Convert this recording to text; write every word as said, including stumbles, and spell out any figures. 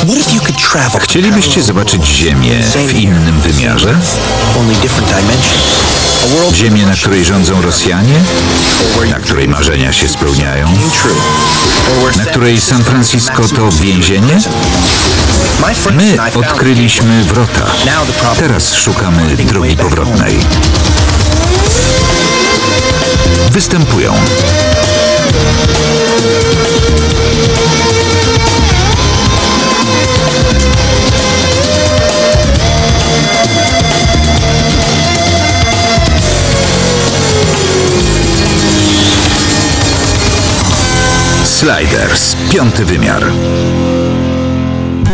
Chcielibyście zobaczyć Ziemię w innym wymiarze? Ziemię, na której rządzą Rosjanie? Na której marzenia się spełniają? Na której San Francisco to więzienie? My odkryliśmy wrota. Teraz szukamy drogi powrotnej. Występują Sliders, piąty wymiar.